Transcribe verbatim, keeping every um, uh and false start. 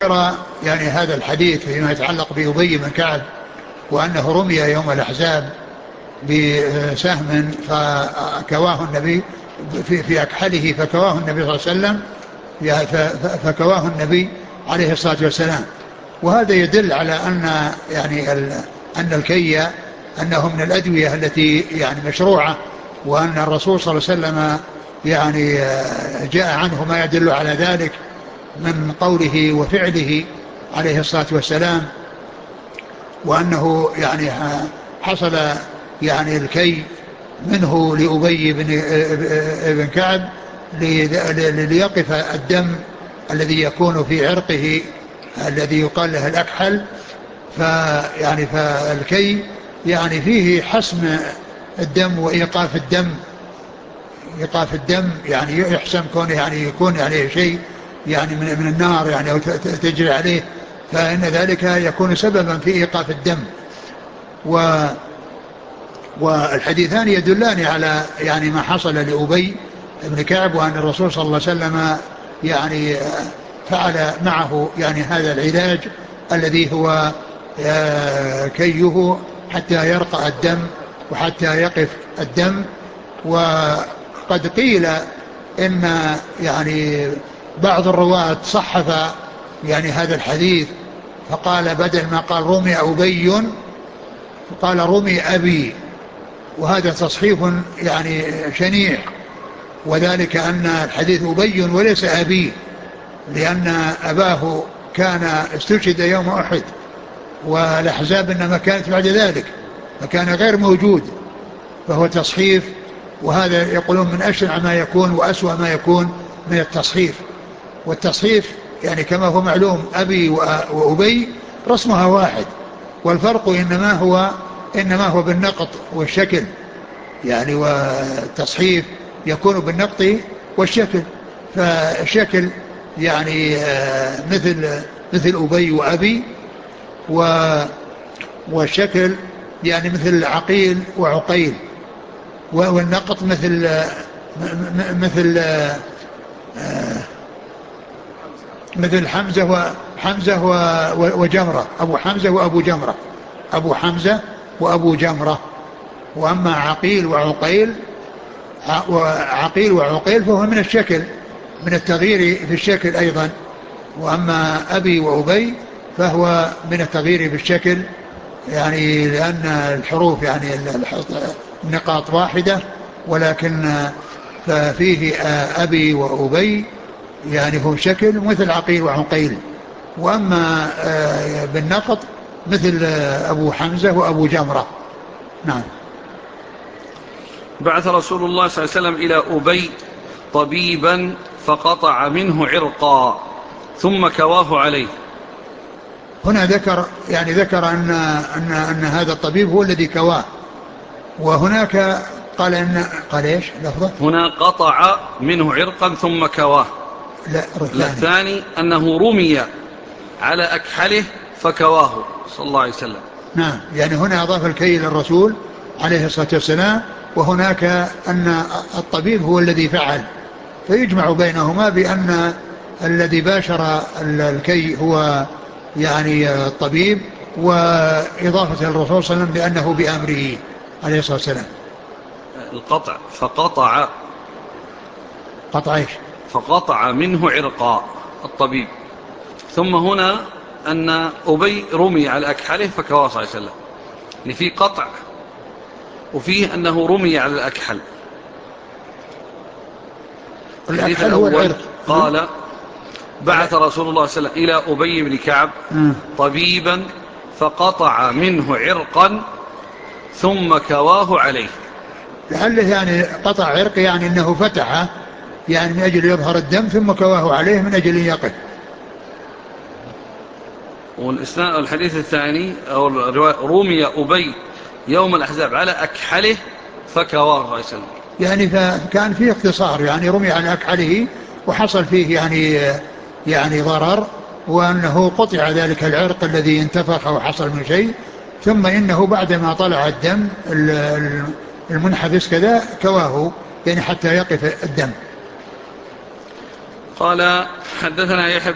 ترى يعني هذا الحديث فيما يتعلق بأبي بن كعب وأنه رمي يوم الأحزاب بسهم فكواه النبي في, في أكحله فكواه النبي صلى الله عليه وسلم، فكواه النبي عليه الصلاة والسلام. وهذا يدل على أن يعني أن الكي أنه من الأدوية التي يعني مشروعة، وأن الرسول صلى الله عليه وسلم يعني جاء عنه ما يدل على ذلك من قوله وفعله عليه الصلاة والسلام، وأنه يعني حصل يعني الكي منه لأبي بن كعب ليقف الدم الذي يكون في عرقه الذي يقال له الأكحل. فيعني فالكي يعني فيه حسم الدم وإيقاف الدم، إيقاف الدم يعني يحسم كونه يعني يكون عليه شيء يعني من, من النار يعني أو تجري عليه، فإن ذلك يكون سببا في إيقاف الدم. و والحديثان يدلان على يعني ما حصل لأبي بن كعب، وأن الرسول صلى الله عليه وسلم يعني فعل معه يعني هذا العلاج الذي هو كيه حتى يرقى الدم وحتى يقف الدم. وقد قيل إن يعني بعض الرواة صحف يعني هذا الحديث فقال بدل ما قال رمي أبي فقال رمي أبي، وهذا تصحيف يعني شنيع، وذلك أن الحديث أبي وليس أبي، لأن أباه كان استشهد يوم أحد، والأحزاب إنما كانت بعد ذلك فكان غير موجود، فهو تصحيف. وهذا يقولون من أشنع ما يكون وأسوأ ما يكون من التصحيف. والتصحيف يعني كما هو معلوم أبي وأبي رسمها واحد، والفرق إنما هو إنما هو بالنقط والشكل يعني، والتصحيف يكون بالنقط والشكل. فالشكل يعني مثل مثل أبي وأبي، والشكل يعني مثل عقيل وعقيل، والنقط مثل مثل مثل حمزة وحمزة وجمرة، أبو حمزة وأبو جمرة، أبو حمزة وأبو جمرة. وأما عقيل وعقيل وعقيل وعقيل فهو من الشكل، من التغيير في الشكل أيضا. وأما أبي وأبي فهو من التغيير في الشكل، يعني لأن الحروف يعني النقاط واحدة، ولكن ففيه أبي وأبي يعني هو شكل مثل عقيل وعقيل. وأما بالنقط مثل أبو حمزة وأبو جمرة. نعم. بعث رسول الله صلى الله عليه وسلم إلى أبي طبيبا فقطع منه عرقا ثم كواه عليه. هنا ذكر يعني ذكر أن, أن, أن هذا الطبيب هو الذي كواه، وهناك قال إن قال إيش لفظه هنا قطع منه عرقا ثم كواه. لا الثاني أنه رمي على أكحله فكواه صلى الله عليه وسلم. نعم، يعني هنا أضاف الكي للرسول عليه الصلاة والسلام، وهناك أن الطبيب هو الذي فعل، فيجمع بينهما بأن الذي باشر الكي هو يعني الطبيب، وإضافة الرسول صلى الله عليه وسلم لأنه بأمره عليه الصلاة والسلام. القطع فقطع قطع إيش؟ فقطع منه عرقا الطبيب. ثم هنا أن أبي رمي على أكحله فكواه صلى الله عليه وسلم، يعني في قطع وفيه أنه رمي على الأكحل. الحديث الأول قال بعث رسول الله صلى الله عليه وسلم إلى أبي بن كعب طبيبا فقطع منه عرقا ثم كواه عليه. لعله يعني قطع عرق يعني أنه فتحه يعني من أجل يظهر الدم، ثم كواه عليه من أجل يقف. والإسناد الحديث الثاني أو الرواية رمي أبي يوم الأحزاب على أكحله فكواه عليه السلام، يعني فكان فيه اختصار، يعني رمي على أكحله وحصل فيه يعني يعني ضرر، وأنه قطع ذلك العرق الذي انتفخ وحصل من شيء، ثم إنه بعدما طلع الدم المنحبس كذا كواه يعني حتى يقف الدم. قال حدثنا يحيى